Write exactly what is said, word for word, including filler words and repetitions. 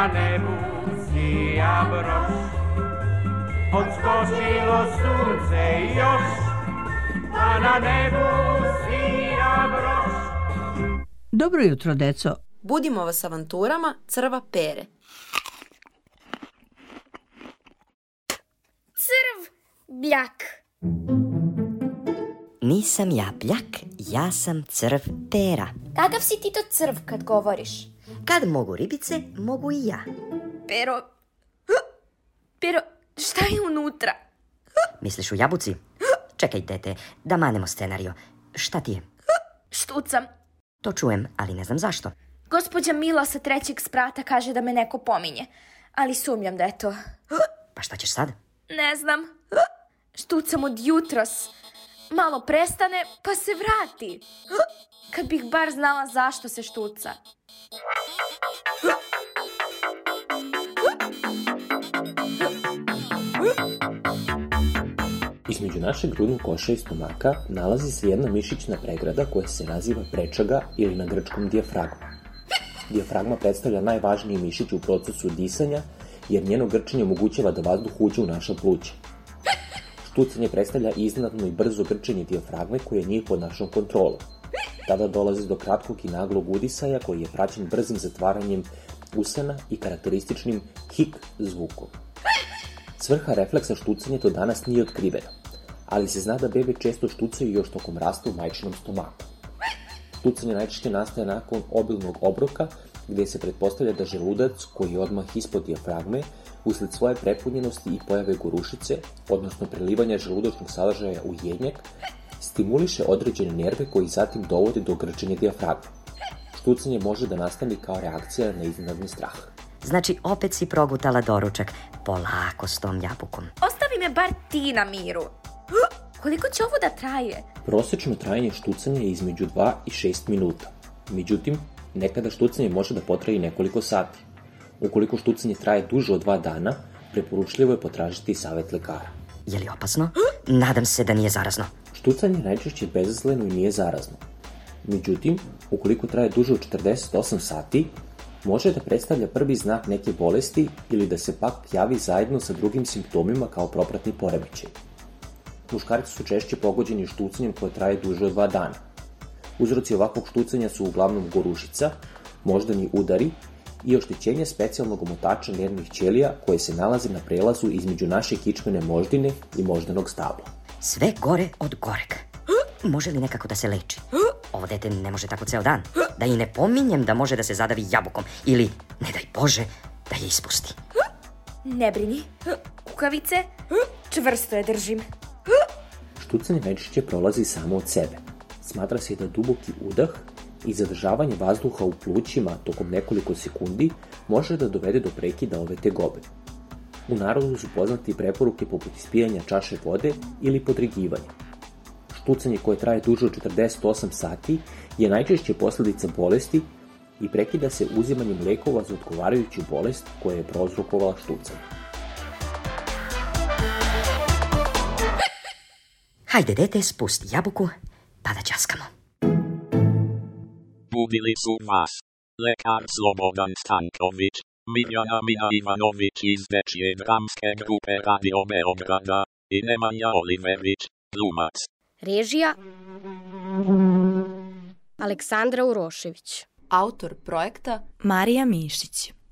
na nebu sija broš. Odskočilo sunce još, a na nebu sija broš. Dobro jutro, deco. Budimo vas avanturama Crva Pere. Crv Bljak. Nisam ja Bljak, ja sam Crv Pera. Kakav si ti to crv kad govoriš? Kad mogu ribice, mogu i ja. Pero... Pero, šta je unutra? Misliš u jabuci? Čekaj, tete, da manemo scenarijo. Šta ti je? Štucam. To čujem, ali ne znam zašto. Gospođa Mila sa trećeg sprata kaže da me neko pominje, ali sumnjam da je to. Pa šta ćeš sad? Ne znam. Štucam od jutros. Malo prestane, pa se vrati. Kad bih bar znala zašto se štuca. Između našeg grudnog koša i stomaka nalazi se jedna mišićna pregrada koja se naziva prečaga ili na grčkom dijafragma. Dijafragma predstavlja najvažniji mišić u procesu disanja jer njeno grčenje omogućava da vazduh uđe u naša pluća. Štucanje predstavlja iznenadno i brzo grčenje dijafragme koje nije pod našom kontrolom. Tada dolazi do kratkog i naglog udisaja koji je praćen brzim zatvaranjem usana i karakterističnim hik zvukom. Svrha refleksa štucanja do danas nije otkrivena, ali se zna da bebe često štucaju još tokom rasta u majčinom stomaku. Štucanje najčešće nastaje nakon obilnog obroka, gdje se pretpostavlja da želudac, koji je odmah ispod dijafragme, usled svoje prepunjenosti i pojave gorušice, odnosno prelivanja želudačnog sadržaja u jednjak, stimuliše određene nerve koji zatim dovode do grčenja dijafragme. Štucanje može da nastane kao reakcija na iznenadni strah. Znači, opet si progutala doručak. Polako s tom jabukom. Ostavi me bar ti na miru. Koliko će ovo da traje? Prosečno trajanje štucanja je između dva i šest minuta. Međutim, nekada štucanje može da potraje i nekoliko sati. Ukoliko štucanje traje duže od dva dana, preporučljivo je potražiti savjet lekara. Je li opasno? Nadam se da nije zarazno. Štucanje je najčešće bezazleno i nije zarazno. Međutim, ukoliko traje duže od četrdeset osam sati, može da predstavlja prvi znak neke bolesti ili da se pak javi zajedno sa drugim simptomima kao propratni poremećaj. Muškarci su češće pogođeni štucanjem koje traje duže od dva dana. Uzroci ovakvog štucanja su uglavnom gorušica, moždani udari i oštećenje specijalnog omotača nervnih ćelija koje se nalaze na prelazu između naše kičmene moždine i moždanog stabla. Sve gore od goreg. Može li nekako da se leči? Ovo dete ne može tako ceo dan. Da i ne pominjem da može da se zadavi jabukom ili, ne daj Bože, da je ispusti. Ne brini. Kukavice, čvrsto je držim. Štucanje najčešće prolazi samo od sebe. Smatra se da duboki udah i zadržavanje vazduha u plućima tokom nekoliko sekundi može da dovede do prekida ove tegobe. U narodu su poznati preporuke poput ispijanja čaše vode ili podrigivanja. Štucanje koje traje duže od četrdeset osam sati je najčešće posljedica bolesti i prekida se uzimanjem lekova za odgovarajuću bolest koja je prouzrokovala štucanje. Hajde, dete, spusti jabuku, pa da ćaskamo. Budili su vas lekar Slobodan Stanković, Mirjana Mina Ivanović iz dečje dramske grupe Radio Beograda i Nemanja Oliverić, glumac. Režija Aleksandra Urošević. Autor projekta Marija Mišić.